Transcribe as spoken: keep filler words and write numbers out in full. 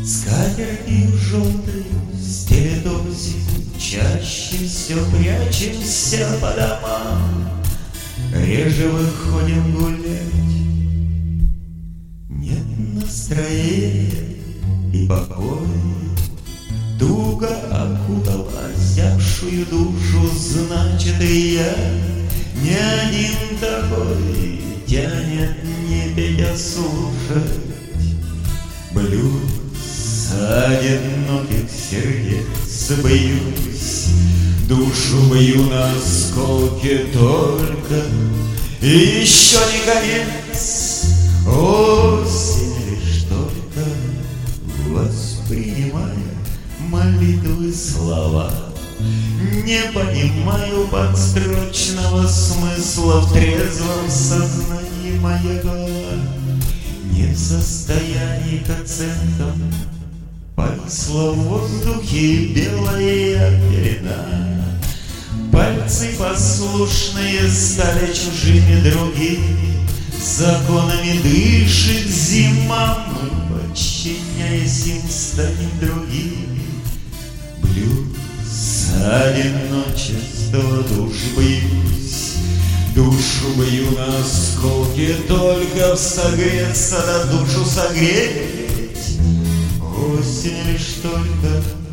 Скатертью желтой стелет осень, чаще все прячемся по домам, реже выходим гулять. Нет настроения и покоя, туго окутала озябшую душу, значит, и я не один такой, тянет не петь, а слушать блюз одиноких сердец. Боюсь, душу бью на осколки только, и еще не конец. Осень лишь только воспринимая молитвы слова, не понимаю подстрочного смысла в трезвом сознании. Моя голова не в состоянии к оценкам, повисла в воздухе белая пелена. Пальцы послушные стали чужими другими, законами дышит зима, мы, подчиняясь им, станем другими. Блюз одиночества, душ боюсь, душу бью на осколки, только согреться да душу согреть. Осень лишь только